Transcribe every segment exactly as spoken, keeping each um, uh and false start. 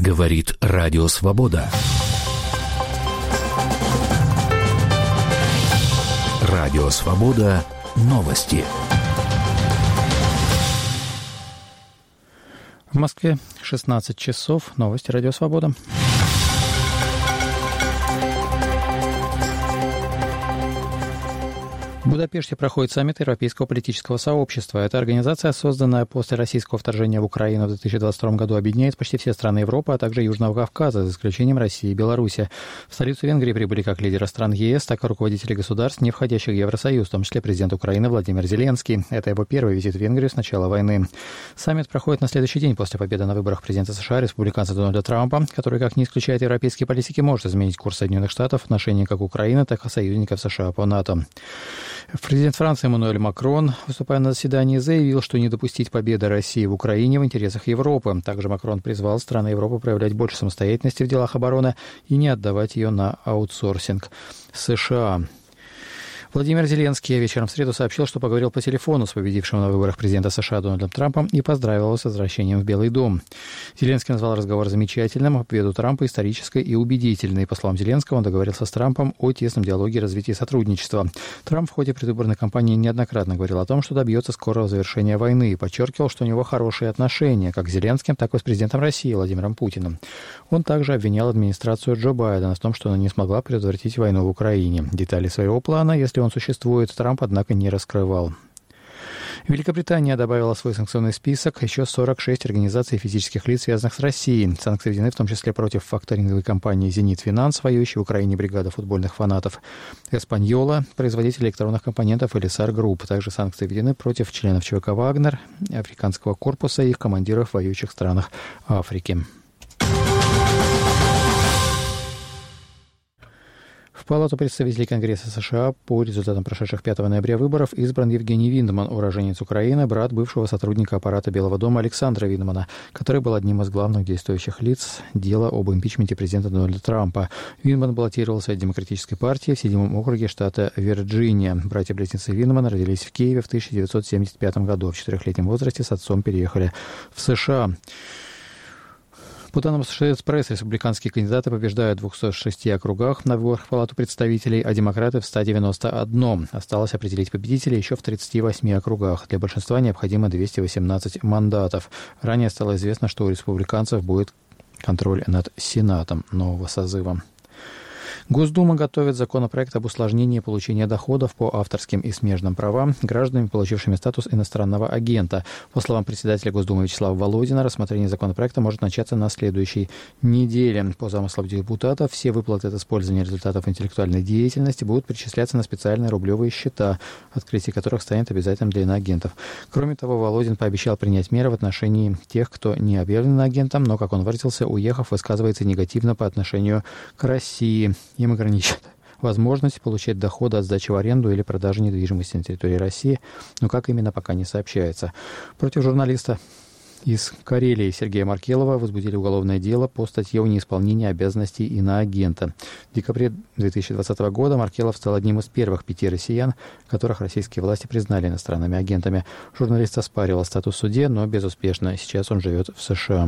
Говорит Радио Свобода. Радио Свобода. Новости. В Москве шестнадцать часов. Новости Радио Свобода. В Будапеште проходит саммит Европейского политического сообщества. Эта организация, созданная после российского вторжения в Украину в две тысячи двадцать втором году, объединяет почти все страны Европы, а также Южного Кавказа, за исключением России и Беларуси. В столицу Венгрии прибыли как лидеры стран ЕС, так и руководители государств, не входящих в Евросоюз, в том числе президент Украины Владимир Зеленский. Это его первый визит в Венгрию с начала войны. Саммит проходит на следующий день после победы на выборах президента США республиканца Дональда Трампа, который, как не исключает европейские политики, может изменить курс Соединенных Штатов в отношении как Украины, так и союзников США по НАТО. Президент Франции Эммануэль Макрон, выступая на заседании, заявил, что не допустить победы России в Украине в интересах Европы. Также Макрон призвал страны Европы проявлять больше самостоятельности в делах обороны и не отдавать ее на аутсорсинг США. Владимир Зеленский вечером в среду сообщил, что поговорил по телефону с победившим на выборах президента США Дональдом Трампом и поздравил его с возвращением в Белый дом. Зеленский назвал разговор замечательным, а победу Трампа исторической и убедительной. По словам Зеленского, он договорился с Трампом о тесном диалоге и развитии сотрудничества. Трамп в ходе предвыборной кампании неоднократно говорил о том, что добьется скорого завершения войны, и подчеркивал, что у него хорошие отношения как с Зеленским, так и с президентом России Владимиром Путиным. Он также обвинял администрацию Джо Байдена в том, что она не смогла предотвратить войну в Украине. Детали своего плана, если он существует, Трамп, однако, не раскрывал. Великобритания добавила в свой санкционный список еще сорок шесть организаций физических лиц, связанных с Россией. Санкции введены в том числе против факторинговой компании «Зенит Финанс», воюющей в Украине бригада футбольных фанатов, «Эспаньола», производитель электронных компонентов, и «Элисар Групп». Также санкции введены против членов ЧВК «Вагнер», Африканского корпуса и их командиров в воюющих странах Африки. В Палату представителей Конгресса США по результатам прошедших пятого ноября выборов избран Евгений Виндман, уроженец Украины, брат бывшего сотрудника аппарата Белого дома Александра Виндмана, который был одним из главных действующих лиц дела об импичменте президента Дональда Трампа. Виндман баллотировался от Демократической партии в седьмом округе штата Вирджиния. Братья-близнецы Виндмана родились в Киеве в тысяча девятьсот семьдесят пятом году. В четырехлетнем возрасте с отцом переехали в США. По данным Associated Press, республиканские кандидаты побеждают в двухстах шести округах на выборах в Палату представителей, а демократы в ста девяноста одном. Осталось определить победителей еще в тридцати восьми округах. Для большинства необходимо двести восемнадцать мандатов. Ранее стало известно, что у республиканцев будет контроль над Сенатом нового созыва. Госдума готовит законопроект об усложнении получения доходов по авторским и смежным правам гражданами, получившими статус иностранного агента. По словам председателя Госдумы Вячеслава Володина, рассмотрение законопроекта может начаться на следующей неделе. По замыслам депутатов, все выплаты от использования результатов интеллектуальной деятельности будут перечисляться на специальные рублевые счета, открытие которых станет обязательным для иноагентов. Кроме того, Володин пообещал принять меры в отношении тех, кто не объявлен агентом, но, как он выразился, уехав, высказывается негативно по отношению к России. Им ограничат возможность получать доходы от сдачи в аренду или продажи недвижимости на территории России, но как именно, пока не сообщается. Против журналиста из Карелии Сергея Маркелова возбудили уголовное дело по статье о неисполнении обязанностей иноагента. В декабре две тысячи двадцатого года Маркелов стал одним из первых пяти россиян, которых российские власти признали иностранными агентами. Журналист оспаривал статус в суде, но безуспешно. Сейчас он живет в США.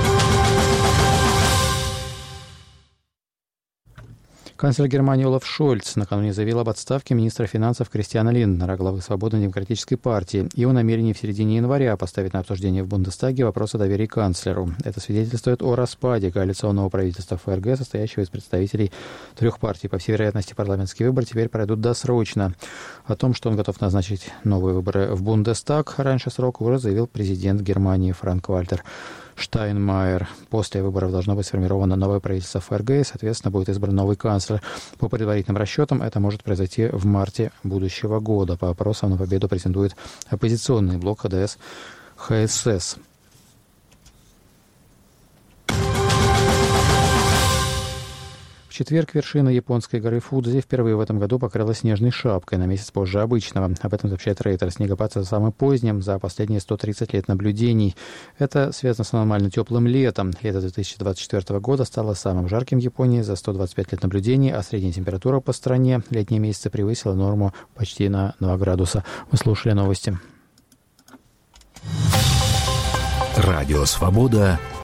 Канцлер Германии Олаф Шольц накануне заявил об отставке министра финансов Кристиана Линднера, главы Свободно-демократической партии, и о намерении в середине января поставить на обсуждение в Бундестаге вопрос о доверии канцлеру. Это свидетельствует о распаде коалиционного правительства ФРГ, состоящего из представителей трех партий. По всей вероятности, парламентские выборы теперь пройдут досрочно. О том, что он готов назначить новые выборы в Бундестаг раньше срока, уже заявил президент Германии Франк-Вальтер Штайнмайер. После выборов должно быть сформировано новое правительство ФРГ, и, соответственно, будет избран новый канцлер. По предварительным расчетам, это может произойти в марте будущего года. По опросам на победу претендует оппозиционный блок ХДС ХСС. В четверг вершина японской горы Фудзи впервые в этом году покрылась снежной шапкой на месяц позже обычного. Об этом сообщает Рейтер. Снегопад самым поздним за последние сто тридцать лет наблюдений. Это связано с аномально теплым летом. Лето две тысячи двадцать четвёртого года стало самым жарким в Японии за сто двадцать пять лет наблюдений, а средняя температура по стране летние месяцы превысила норму почти на два градуса. Вы слушали новости. Радио «Свобода».